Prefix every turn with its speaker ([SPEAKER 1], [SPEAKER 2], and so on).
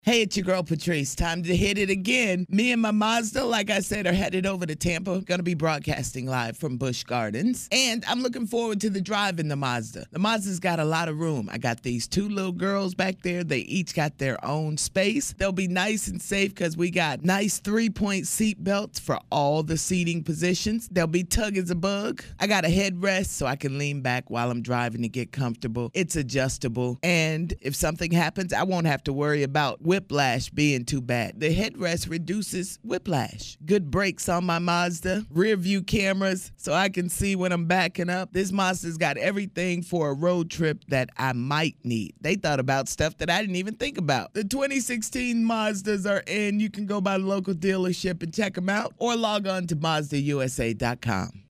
[SPEAKER 1] Hey, it's your girl Patrice. Time to hit it again. Me and my Mazda, like I said, are headed over to Tampa. Going to be broadcasting live from Busch Gardens. And I'm looking forward to the drive in the Mazda. The Mazda's got a lot of room. I got these two little girls back there. They each got their own space. They'll be nice and safe because we got nice 3-point seat belts for all the seating positions. They'll be tug as a bug. I got a headrest so I can lean back while I'm driving to get comfortable. It's adjustable. And if something happens, I won't have to worry about whiplash being too bad. The headrest reduces whiplash. Good brakes on my Mazda, rear view cameras so I can see when I'm backing up. This Mazda's got everything for a road trip that I might need. They thought about stuff that I didn't even think about. The 2016 Mazdas are in. You can go by the local dealership and check them out or log on to MazdaUSA.com.